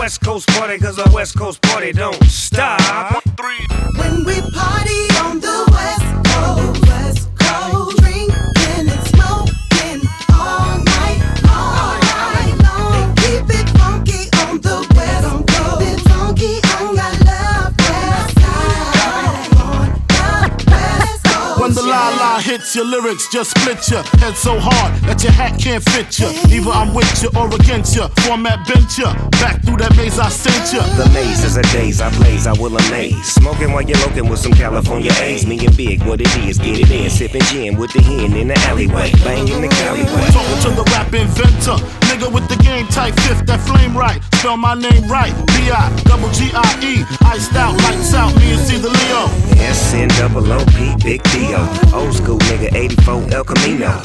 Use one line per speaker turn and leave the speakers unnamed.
West Coast party, cause a West Coast party don't stop.
When we party on the West Coast, drinking and smoking all night long. Keep it funky on the West Coast. Keep it funky on your love West side. On the West Coast.
When the la-la hits, your lyrics just split ya. Head so hard that your hat can't fit ya. Either I'm with you or against ya. Format bent ya. Back through that maze I sent ya.
The maze is a daze I blaze, I will amaze. Smoking while you're loking with some California A's. Me and Big, what it is, get it in. Sipping gin with the hen in the alleyway. Banging the alleyway.
Talking to the rap inventor. Nigga with the game type fifth, that flame right. Spell my name right. B-I-double-G-I-E. Iced out, lights out, me and C the Leo.
S-N-double-O-P, Big D-O. Old school nigga, 84 El Camino.